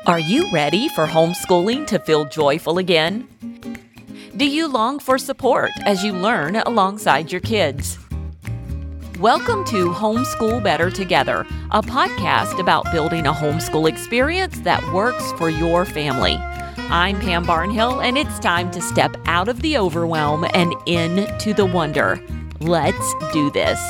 Are you ready for homeschooling to feel joyful again? Do you long for support as you learn alongside your kids? Welcome to Homeschool Better Together, a podcast about building a homeschool experience that works for your family. I'm Pam Barnhill, and it's time to step out of the overwhelm and into the wonder. Let's do this.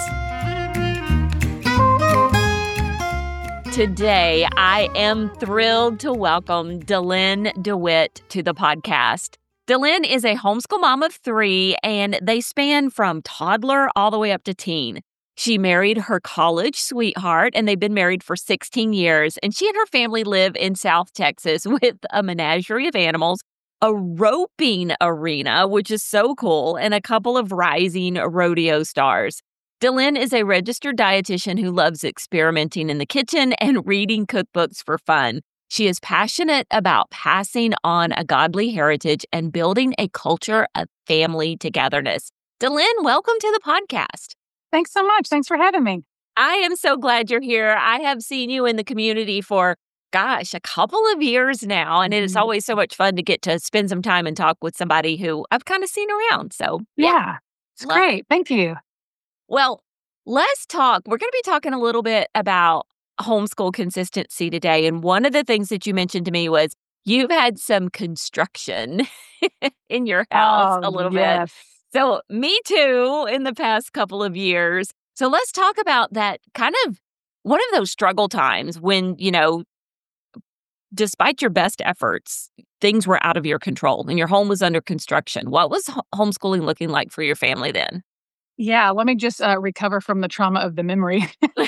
Today, I am thrilled to welcome Delynn DeWitt to the podcast. Delynn is a homeschool mom of 3, and they span from toddler all the way up to teen. She married her college sweetheart, and they've been married for 16 years. And she and her family live in South Texas with a menagerie of animals, a roping arena, which is so cool, and a couple of rising rodeo stars. Delynn is a registered dietitian who loves experimenting in the kitchen and reading cookbooks for fun. She is passionate about passing on a godly heritage and building a culture of family togetherness. Delynn, welcome to the podcast. Thanks so much. Thanks for having me. I am so glad you're here. I have seen you in the community for, a couple of years now, and it is always so much fun to get to spend some time and talk with somebody who I've kind of seen around. So, yeah, it's great. Thank you. Well, let's talk. We're going to be talking a little bit about homeschool consistency today. And one of the things that you mentioned to me was you've had some construction in your house a little bit. So me too, in the past couple of years. So let's talk about that kind of one of those struggle times when, despite your best efforts, things were out of your control and your home was under construction. What was homeschooling looking like for your family then? Yeah, let me just recover from the trauma of the memory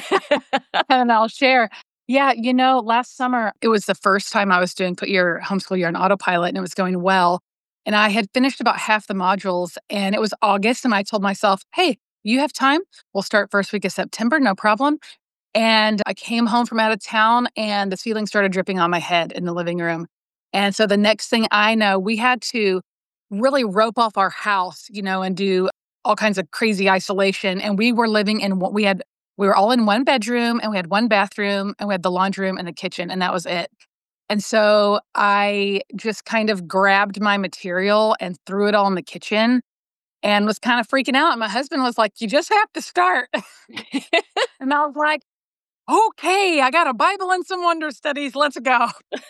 and I'll share. Yeah, last summer, it was the first time I was doing Put Your Homeschool Year on Autopilot, and it was going well. And I had finished about half the modules, and it was August, and I told myself, hey, you have time? We'll start first week of September, no problem. And I came home from out of town, and the ceiling started dripping on my head in the living room. And so the next thing I know, we had to really rope off our house, and do all kinds of crazy isolation. And we were living in what we were all in one bedroom, and we had one bathroom, and we had the laundry room and the kitchen, and that was it. And so I just kind of grabbed my material and threw it all in the kitchen and was kind of freaking out. And my husband was like, you just have to start. And I was like, okay, I got a Bible and some wonder studies. Let's go.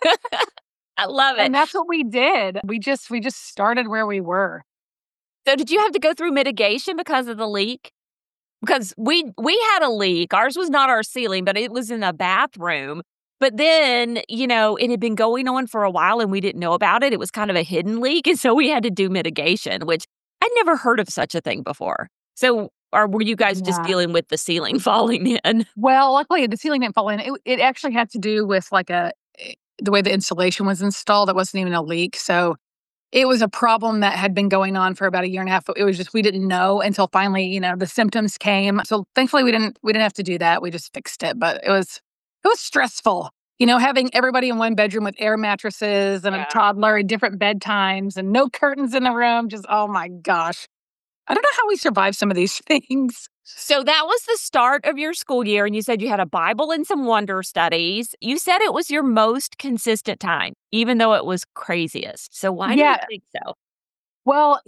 I love it. And that's what we did. We just started where we were. So did you have to go through mitigation because of the leak? Because we had a leak. Ours was not our ceiling, but it was in the bathroom. But then, it had been going on for a while and we didn't know about it. It was kind of a hidden leak. And so we had to do mitigation, which I'd never heard of such a thing before. So were you guys just dealing with the ceiling falling in? Well, luckily the ceiling didn't fall in. It actually had to do with the way the insulation was installed. It wasn't even a leak. So it was a problem that had been going on for about a year and a half. But it was just, we didn't know until finally, the symptoms came. So thankfully we didn't have to do that. We just fixed it. But it was stressful, having everybody in one bedroom with air mattresses and a toddler and different bedtimes and no curtains in the room. Just, oh my gosh. I don't know how we survived some of these things. So that was the start of your school year, and you said you had a Bible and some wonder studies. You said it was your most consistent time, even though it was craziest. So why do you think so? Well,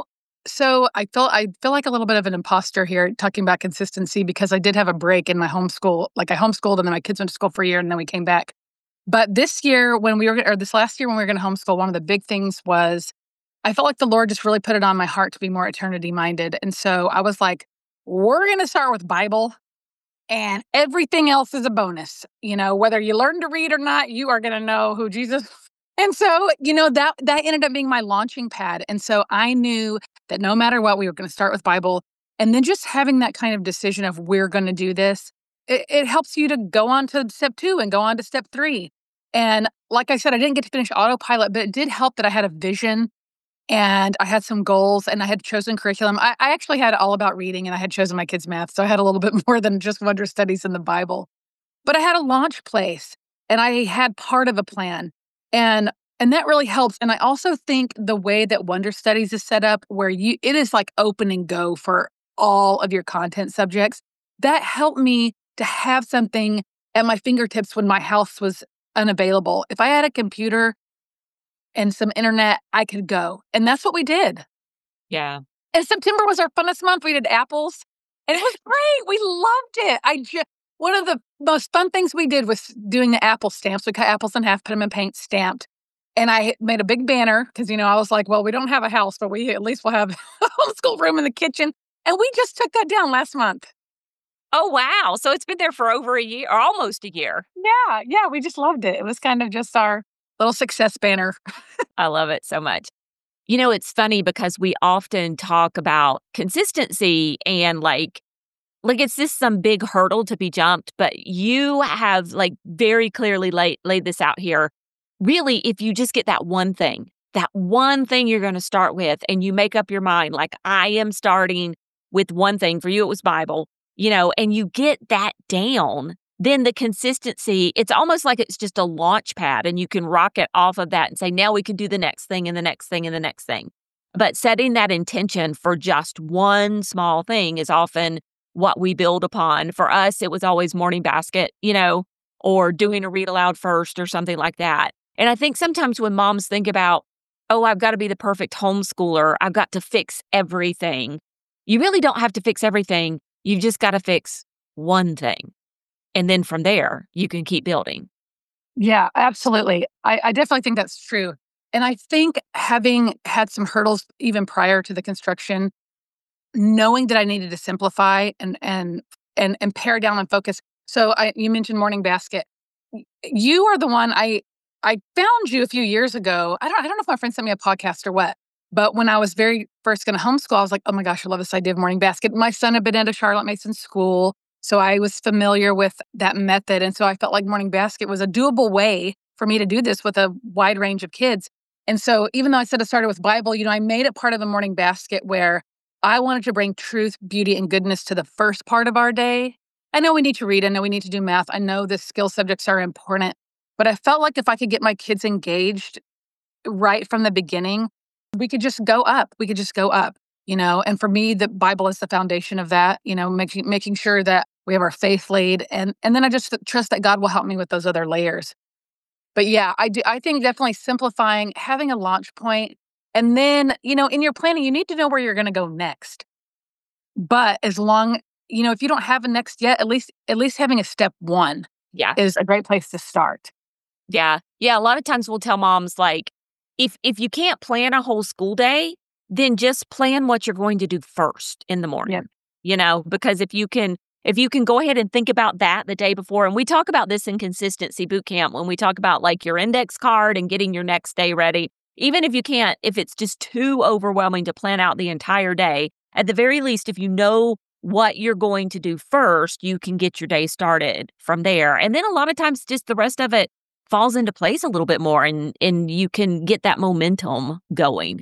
so I feel like a little bit of an imposter here talking about consistency because I did have a break in my homeschool. Like I homeschooled and then my kids went to school for a year and then we came back. But this last year when we were going to homeschool, one of the big things was I felt like the Lord just really put it on my heart to be more eternity minded. And so I was like, we're going to start with Bible and everything else is a bonus. Whether you learn to read or not, you are going to know who Jesus is. And so, that ended up being my launching pad. And so I knew that no matter what, we were going to start with Bible. And then just having that kind of decision of we're going to do this, it helps you to go on to step 2 and go on to step 3. And like I said, I didn't get to finish autopilot, but it did help that I had a vision and I had some goals and I had chosen curriculum. I actually had all about reading and I had chosen my kids' math. So I had a little bit more than just wonder studies in the Bible. But I had a launch place and I had part of a plan. And that really helps. And I also think the way that Wonder Studies is set up, where it is like open and go for all of your content subjects, that helped me to have something at my fingertips when my house was unavailable. If I had a computer and some internet, I could go. And that's what we did. Yeah. And September was our funnest month. We did apples, and it was great. We loved it. One of the most fun things we did was doing the apple stamps. We cut apples in half, put them in paint, stamped. And I made a big banner because, I was like, well, we don't have a house, but we at least will have a homeschool room in the kitchen. And we just took that down last month. Oh, wow. So it's been there for over a year or almost a year. Yeah. We just loved it. It was kind of just our little success banner. I love it so much. It's funny because we often talk about consistency and like it's just some big hurdle to be jumped, but you have very clearly laid this out here. Really, if you just get that one thing you're going to start with, and you make up your mind, like I am starting with one thing. For you, it was Bible, and you get that down, then the consistency, it's almost like it's just a launch pad, and you can rocket off of that and say, now we can do the next thing and the next thing and the next thing. But setting that intention for just one small thing is often what we build upon. For us, it was always morning basket, or doing a read aloud first or something like that. And I think sometimes when moms think about, oh, I've got to be the perfect homeschooler, I've got to fix everything. You really don't have to fix everything. You've just got to fix one thing. And then from there, you can keep building. Yeah, absolutely. I definitely think that's true. And I think having had some hurdles even prior to the construction, knowing that I needed to simplify and pare down and focus. So you mentioned Morning Basket. You are the one I found you a few years ago. I don't know if my friend sent me a podcast or what, but when I was very first going to homeschool, I was like, oh my gosh, I love this idea of Morning Basket. My son had been at a Charlotte Mason school, so I was familiar with that method. And so I felt like Morning Basket was a doable way for me to do this with a wide range of kids. And so even though I said I started with Bible, I made it part of the Morning Basket where I wanted to bring truth, beauty, and goodness to the first part of our day. I know we need to read. I know we need to do math. I know the skill subjects are important. But I felt like if I could get my kids engaged right from the beginning, we could just go up. And for me, the Bible is the foundation of that, making sure that we have our faith laid. And then I just trust that God will help me with those other layers. But yeah, I think definitely simplifying, having a launch point. And then, in your planning, you need to know where you're going to go next. But as long, if you don't have a next yet, at least having a step one is a great place to start. Yeah. A lot of times we'll tell moms, if you can't plan a whole school day, then just plan what you're going to do first in the morning. Because if you can go ahead and think about that the day before, and we talk about this in Consistency Bootcamp when we talk about your index card and getting your next day ready. Even if you can't, if it's just too overwhelming to plan out the entire day, at the very least, if you know what you're going to do first, you can get your day started from there. And then a lot of times just the rest of it falls into place a little bit more, and you can get that momentum going,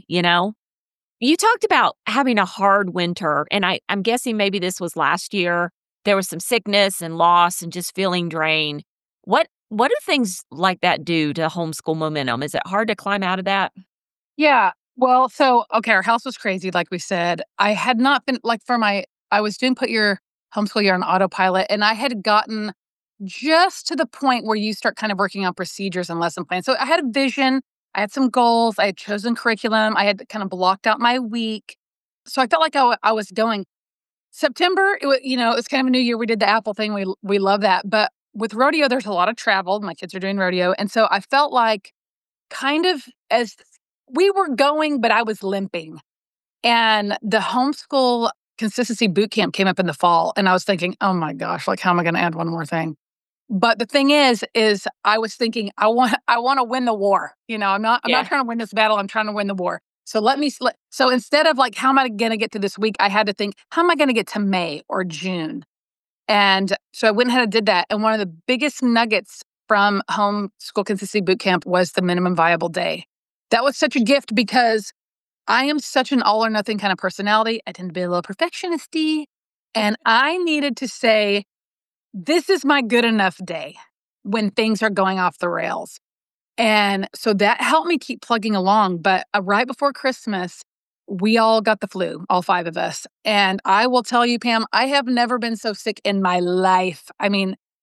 You talked about having a hard winter, and I'm guessing maybe this was last year. There was some sickness and loss and just feeling drained. What do things like that do to homeschool momentum? Is it hard to climb out of that? Yeah. Well, our house was crazy, like we said. I had not been, I was doing Put Your Homeschool Year on autopilot, and I had gotten just to the point where you start kind of working on procedures and lesson plans. So I had a vision, I had some goals, I had chosen curriculum, I had kind of blocked out my week. So I felt like I was going. September, it was kind of a new year. We did the Apple thing. We love that. But with rodeo, there's a lot of travel. My kids are doing rodeo. And so I felt like kind of as we were going, but I was limping. And the homeschool consistency boot camp came up in the fall. And I was thinking, oh my gosh, how am I going to add one more thing? But the thing is I was thinking, I want to win the war. I'm not trying to win this battle. I'm trying to win the war. So so instead of how am I going to get to this week, I had to think, how am I going to get to May or June? And so I went ahead and did that. And one of the biggest nuggets from Homeschool Consistency Bootcamp was the minimum viable day. That was such a gift because I am such an all or nothing kind of personality. I tend to be a little perfectionist-y. And I needed to say, this is my good enough day when things are going off the rails. And so that helped me keep plugging along. But right before Christmas, we all got the flu, all 5 of us. And I will tell you, Pam, I have never been so sick in my life. I mean,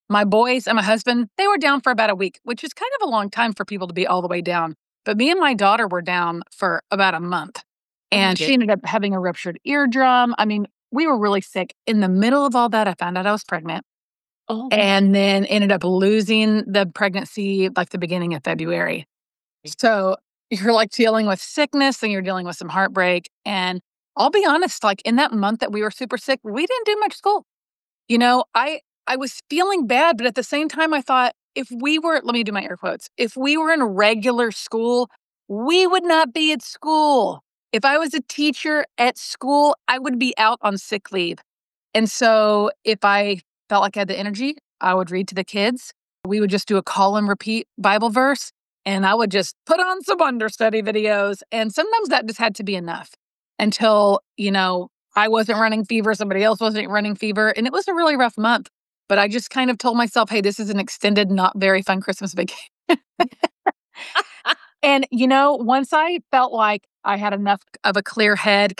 My boys and my husband, they were down for about a week, which is kind of a long time for people to be all the way down. But me and my daughter were down for about a month. Oh my And she ended up having a ruptured eardrum. I mean, we were really sick. In the middle of all that, I found out I was pregnant Oh, and then ended up losing the pregnancy like the beginning of February. So you're like dealing with sickness and you're dealing with some heartbreak. And I'll be honest, like in that month that we were super sick, we didn't do much school. I was feeling bad, but at the same time, I thought if we were, let me do my air quotes, if we were in regular school, we would not be at school. If I was a teacher at school, I would be out on sick leave. And so if I felt like I had the energy, I would read to the kids. We would just do a call and repeat Bible verse, and I would just put on some understudy videos. And sometimes that just had to be enough until, I wasn't running fever, somebody else wasn't running fever. And it was a really rough month. But I just kind of told myself, hey, this is an extended, not very fun Christmas vacation. And, once I felt like I had enough of a clear head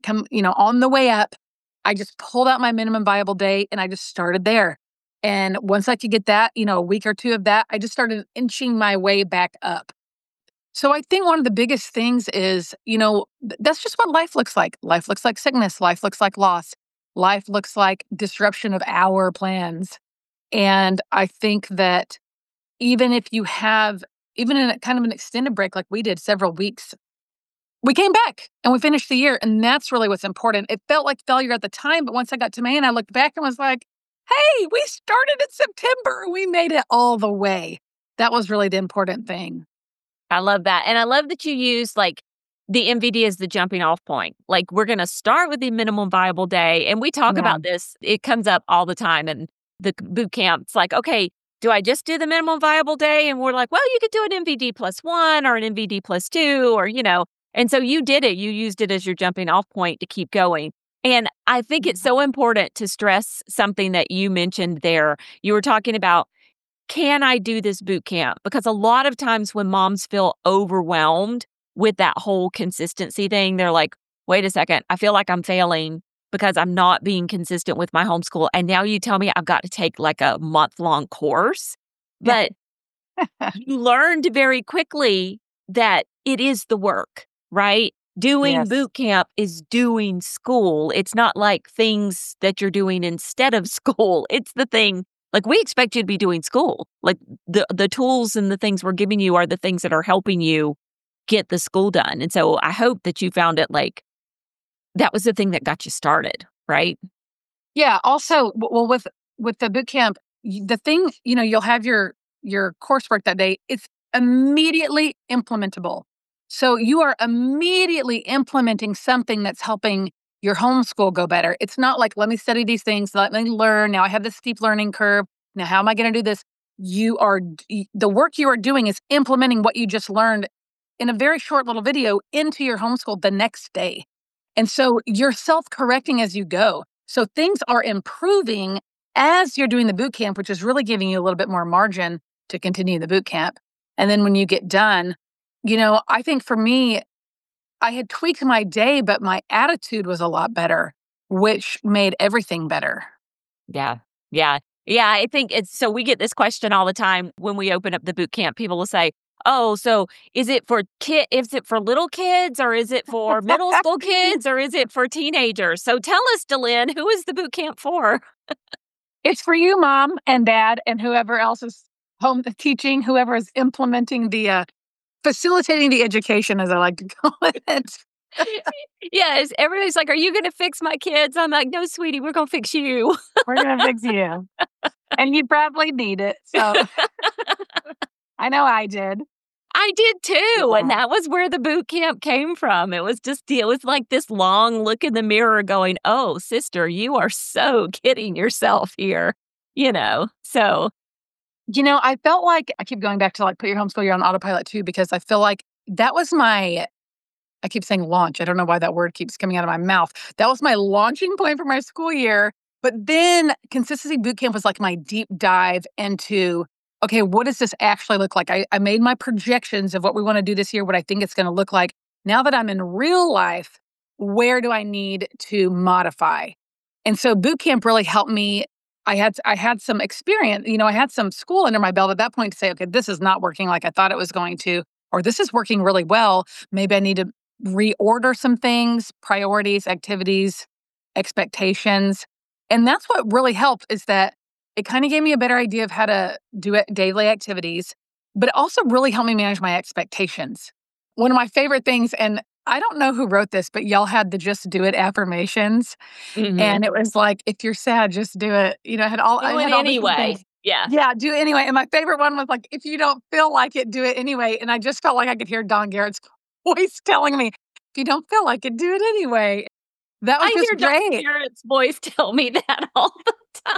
on the way up, I just pulled out my minimum viable day and I just started there. And once I could get that, a week or two of that, I just started inching my way back up. So I think one of the biggest things is, that's just what life looks like. Life looks like sickness. Life looks like loss. Life looks like disruption of our plans. And I think that even if you have, even in a kind of an extended break like we did several weeks, we came back and we finished the year. And that's really what's important. It felt like failure at the time. But once I got to May and I looked back and was like, hey, we started in September. We made it all the way. That was really the important thing. I love that. And I love that you use like the MVD as the jumping off point. Like we're going to start with the minimum viable day. And we talk about this. It comes up all the time in the boot camp. It's like, okay, do I just do the minimum viable day? And we're like, well, you could do an MVD +1 or an MVD +2 or, And so you did it. You used it as your jumping off point to keep going. And I think it's so important to stress something that you mentioned there. You were talking about, can I do this boot camp? Because a lot of times when moms feel overwhelmed with that whole consistency thing, they're like, wait a second, I feel like I'm failing because I'm not being consistent with my homeschool. And now you tell me I've got to take like a month-long course. But you learned very quickly that it is the work, right? Doing boot camp is doing school. It's not like things that you're doing instead of school. It's the thing. Like we expect you to be doing school. Like the tools and the things we're giving you are the things that are helping you get the school done. And so I hope that you found it like that was the thing that got you started, right? Yeah. Also, well, with the boot camp, the thing, you'll have your coursework that day. It's immediately implementable. So you are immediately implementing something that's helping your homeschool go better. It's not like, let me study these things, let me learn. Now I have this steep learning curve. Now, how am I going to do this? The work you are doing is implementing what you just learned in a very short little video into your homeschool the next day. And so you're self-correcting as you go. So things are improving as you're doing the boot camp, which is really giving you a little bit more margin to continue the boot camp. And then when you get done, I think for me, I had tweaked my day, but my attitude was a lot better, which made everything better. Yeah. Yeah. Yeah. I think so we get this question all the time when we open up the boot camp. People will say, oh, so is it for little kids or is it for middle school kids or is it for teenagers? So tell us, Delynn, who is the boot camp for? It's for you, Mom and Dad, and whoever else is home teaching, whoever is implementing the facilitating the education, as I like to call it. Yes, everybody's like, are you going to fix my kids? I'm like, no, sweetie, we're going to fix you. We're going to fix you. And you probably need it. So I know I did. I did too. Yeah. And that was where the boot camp came from. It was like this long look in the mirror going, oh, sister, you are so kidding yourself here, so. I felt like I keep going back to like put your homeschool year on autopilot too, because I feel like that was I keep saying launch. I don't know why that word keeps coming out of my mouth. That was my launching point for my school year. But then Consistency Bootcamp was like my deep dive into, okay, what does this actually look like? I made my projections of what we want to do this year, what I think it's going to look like. Now that I'm in real life, where do I need to modify? And so Bootcamp really helped me I had some experience, I had some school under my belt at that point to say, okay, this is not working like I thought it was going to, or this is working really well. Maybe I need to reorder some things, priorities, activities, expectations. And that's what really helped is that it kind of gave me a better idea of how to do it daily activities, but it also really helped me manage my expectations. One of my favorite things, and I don't know who wrote this, but y'all had the just do it affirmations. Mhm. And it was like, if you're sad, just do it. I had all Do I it had all these different anyway. things. Yeah. Yeah, do it anyway. And my favorite one was like, if you don't feel like it, do it anyway. And I just felt like I could hear Don Garrett's voice telling me, if you don't feel like it, do it anyway. That was I just hear Don great. Garrett's voice tell me that all the time.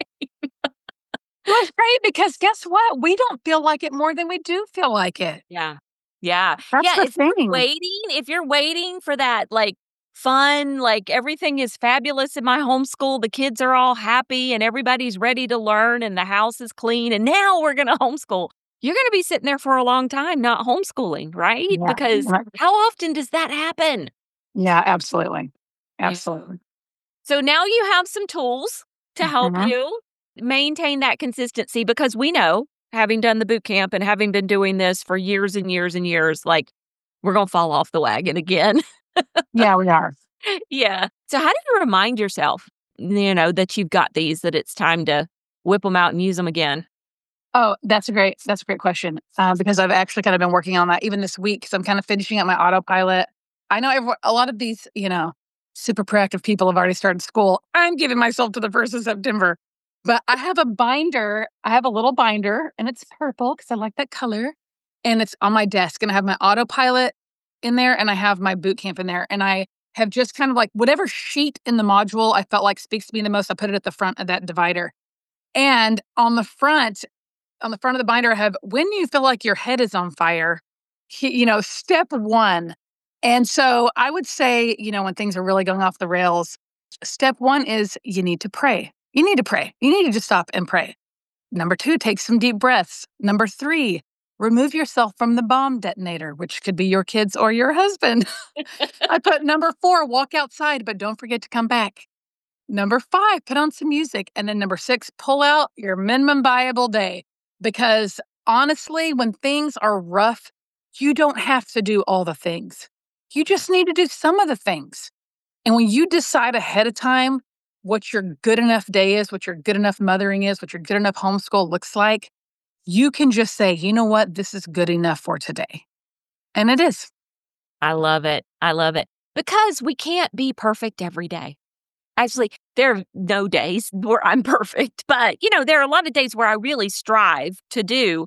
It was great because guess what? We don't feel like it more than we do feel like it. Yeah. Yeah. That's Yeah, the thing. if you're waiting for that, like, fun, like, everything is fabulous in my homeschool, the kids are all happy and everybody's ready to learn and the house is clean and now we're gonna homeschool. You're gonna be sitting there for a long time not homeschooling, right? Yeah. Because Right. how often does that happen? Yeah, absolutely. Yeah. Absolutely. So now you have some tools to help Mhm. you maintain that consistency because we know, having done the boot camp and having been doing this for years and years and years, like, we're gonna fall off the wagon again. Yeah, we are. Yeah. So how do you remind yourself, that you've got these, that it's time to whip them out and use them again? Oh, that's a great question, because I've actually kind of been working on that even this week because I'm kind of finishing up my autopilot. I know a lot of these, super proactive people have already started school. I'm giving myself to the 1st of September. But I have a binder. I have a little binder, and it's purple because I like that color, and it's on my desk, and I have my autopilot in there, and I have my boot camp in there, and I have just kind of like whatever sheet in the module I felt like speaks to me the most, I put it at the front of that divider. And on the front of the binder, I have when you feel like your head is on fire, step one. And so I would say, when things are really going off the rails, step one is you need to pray. You need to pray. You need to just stop and pray. Number two, take some deep breaths. Number three, remove yourself from the bomb detonator, which could be your kids or your husband. I put number four, walk outside, but don't forget to come back. Number five, put on some music. And then number six, pull out your minimum viable day. Because honestly, when things are rough, you don't have to do all the things. You just need to do some of the things. And when you decide ahead of time what your good enough day is, what your good enough mothering is, what your good enough homeschool looks like, you can just say, you know what, this is good enough for today. And it is. I love it. I love it. Because we can't be perfect every day. Actually, there are no days where I'm perfect, but, there are a lot of days where I really strive to do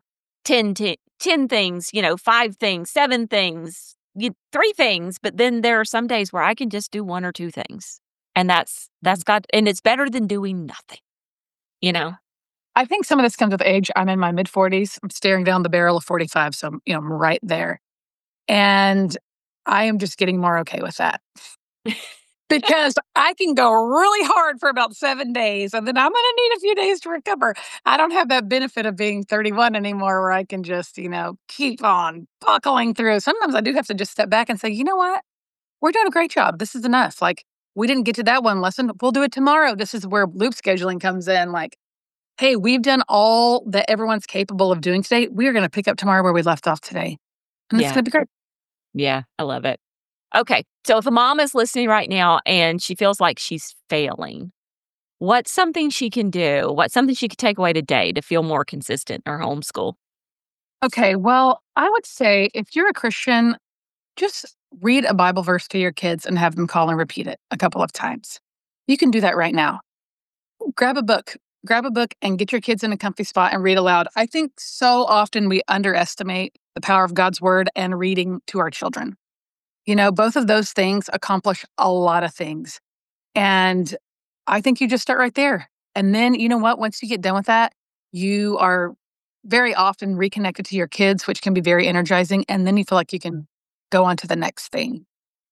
10 things, 5 things, 7 things, 3 things, but then there are some days where I can just do 1 or 2 things. And and it's better than doing nothing, you know? I think some of this comes with age. I'm in my mid 40s. I'm staring down the barrel of 45. So, I'm right there. And I am just getting more okay with that. Because I can go really hard for about 7 days, and then I'm gonna need a few days to recover. I don't have that benefit of being 31 anymore where I can just, keep on buckling through. Sometimes I do have to just step back and say, "You know what? We're doing a great job. This is enough. Like, we didn't get to that one lesson. We'll do it tomorrow." This is where loop scheduling comes in. Like, "Hey, we've done all that everyone's capable of doing today. We're gonna pick up tomorrow where we left off today, and it's Yeah. gonna be great." Yeah. I love it. Okay. So if a mom is listening right now and she feels like she's failing, what's something she can do? What's something she could take away today to feel more consistent in her homeschool? Okay, well, I would say if you're a Christian, just read a Bible verse to your kids and have them call and repeat it a couple of times. You can do that right now. Grab a book. Grab a book and get your kids in a comfy spot and read aloud. I think so often we underestimate the power of God's word and reading to our children. Both of those things accomplish a lot of things. And I think you just start right there. And then, you know what? Once you get done with that, you are very often reconnected to your kids, which can be very energizing. And then you feel like you can go on to the next thing.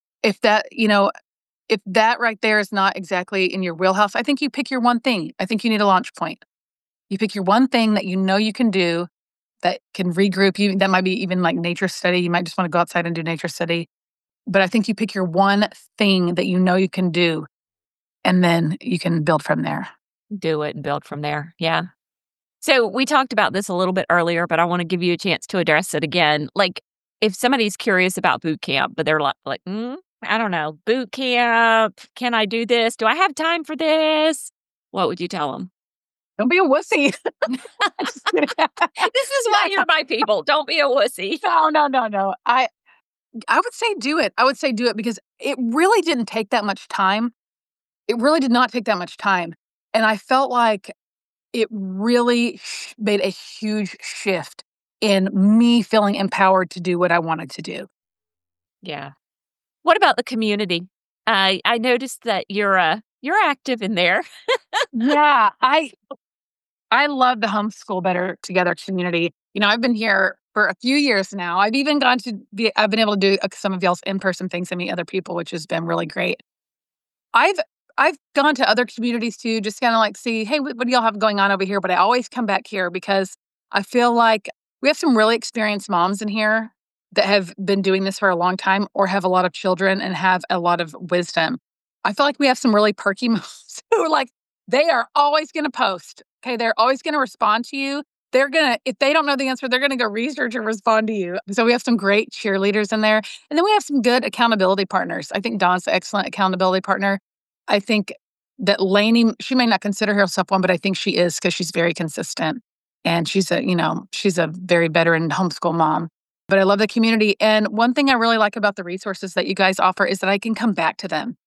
If that right there is not exactly in your wheelhouse, I think you pick your one thing. I think you need a launch point. You pick your one thing that you know you can do that can regroup you. That might be even like nature study. You might just want to go outside and do nature study. But I think you pick your one thing that you know you can do, and then you can build from there. Do it and build from there. Yeah. So we talked about this a little bit earlier, but I want to give you a chance to address it again. Like, if somebody's curious about boot camp, but they're like, I don't know, boot camp, can I do this? Do I have time for this? What would you tell them? Don't be a wussy. This is why you're my people. Don't be a wussy. No. I would say do it. I would say do it because it really didn't take that much time. It really did not take that much time. And I felt like it really made a huge shift in me feeling empowered to do what I wanted to do. Yeah. What about the community? I noticed that you're active in there. Yeah, I love the Homeschool Better Together community. I've been here for a few years now. I've even I've been able to do some of y'all's in-person things and meet other people, which has been really great. I've gone to other communities too, just kind of like see, hey, what do y'all have going on over here? But I always come back here because I feel like we have some really experienced moms in here that have been doing this for a long time or have a lot of children and have a lot of wisdom. I feel like we have some really perky moms who are like, they are always going to post. Okay, they're always going to respond to you. If they don't know the answer, they're going to go research and respond to you. So we have some great cheerleaders in there. And then we have some good accountability partners. I think Dawn's an excellent accountability partner. I think that Lainey, she may not consider herself one, but I think she is because she's very consistent. And she's a very veteran homeschool mom. But I love the community. And one thing I really like about the resources that you guys offer is that I can come back to them.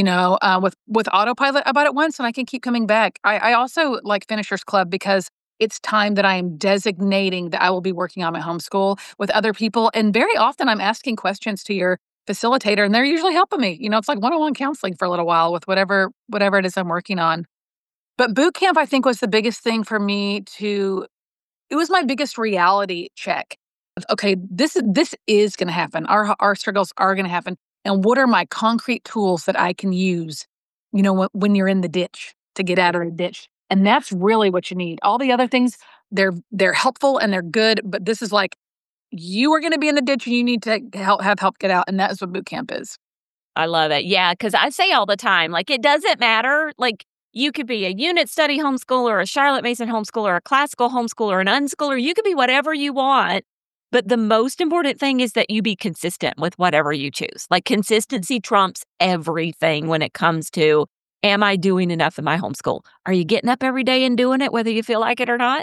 With Autopilot, I bought it once and I can keep coming back. I also like Finishers Club because it's time that I am designating that I will be working on my homeschool with other people. And very often I'm asking questions to your facilitator and they're usually helping me. It's like one-on-one counseling for a little while with whatever it is I'm working on. But boot camp, I think, was the biggest thing for me it was my biggest reality check. Okay, this is going to happen. Our struggles are going to happen. And what are my concrete tools that I can use, when you're in the ditch to get out of the ditch? And that's really what you need. All the other things, they're helpful and they're good, but this is like, you are going to be in the ditch and you need to have help get out. And that is what boot camp is. I love it. Yeah, because I say all the time, like, it doesn't matter. Like, you could be a unit study homeschooler, a Charlotte Mason homeschooler, a classical homeschooler, an unschooler. You could be whatever you want. But the most important thing is that you be consistent with whatever you choose. Like, consistency trumps everything when it comes to, am I doing enough in my homeschool? Are you getting up every day and doing it, whether you feel like it or not?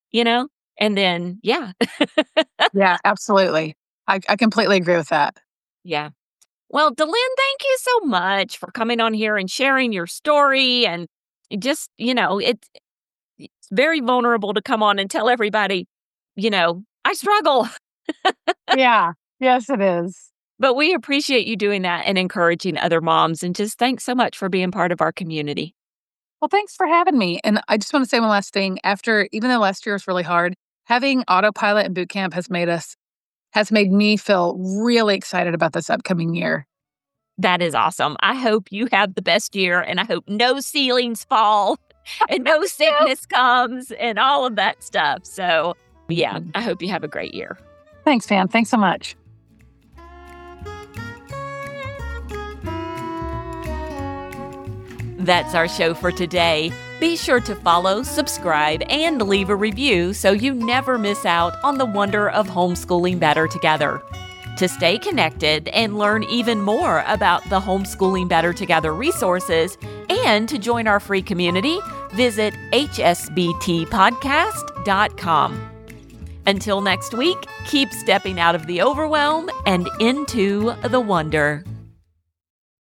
And then, yeah. Yeah, absolutely. I completely agree with that. Yeah. Well, Delynn, thank you so much for coming on here and sharing your story. And just, it's very vulnerable to come on and tell everybody, I struggle. Yeah. Yes, it is. But we appreciate you doing that and encouraging other moms. And just thanks so much for being part of our community. Well, thanks for having me. And I just want to say one last thing. Even though last year was really hard, having Autopilot and boot camp has made me feel really excited about this upcoming year. That is awesome. I hope you have the best year, and I hope no ceilings fall and no sickness comes and all of that stuff. So, yeah, I hope you have a great year. Thanks, Pam. Thanks so much. That's our show for today. Be sure to follow, subscribe, and leave a review so you never miss out on the wonder of homeschooling better together. To stay connected and learn even more about the Homeschooling Better Together resources and to join our free community, visit hsbtpodcast.com. Until next week, keep stepping out of the overwhelm and into the wonder.